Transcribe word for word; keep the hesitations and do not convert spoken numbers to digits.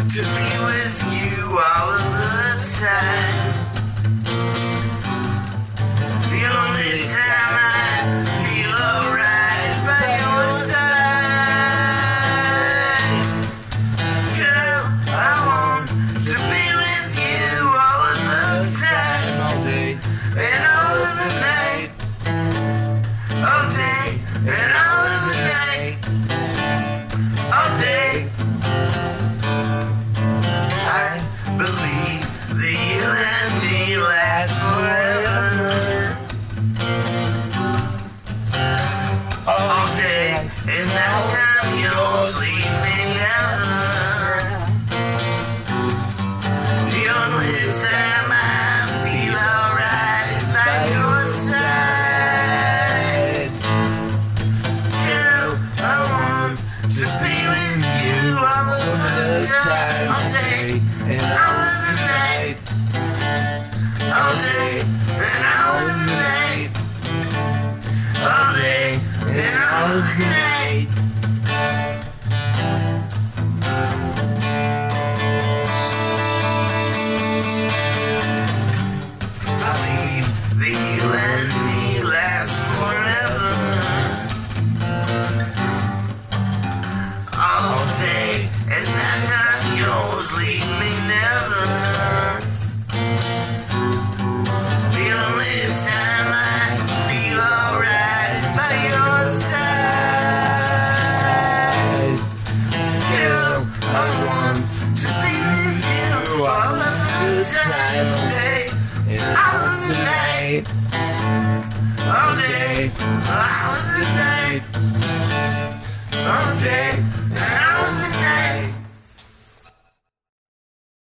to be with you all of the time. The only time I feel alright is by your side. Girl, I want to be with you all of the time, all day and all of the night, all day and all of the night, all day. I believe that you and me last forever, all day, and that time you'll leave me never. The only time I feel alright is by your side. Girl, I want to be with you all of the time, all day and all of the night, all day and all of the night, all day and all of the night. Believe that you and me last forever, all day, and that time yours leave me never. The only time I feel alright is by your side. Girl, I want to be with you all of the time, all day, and all of the night, all day, all of the night.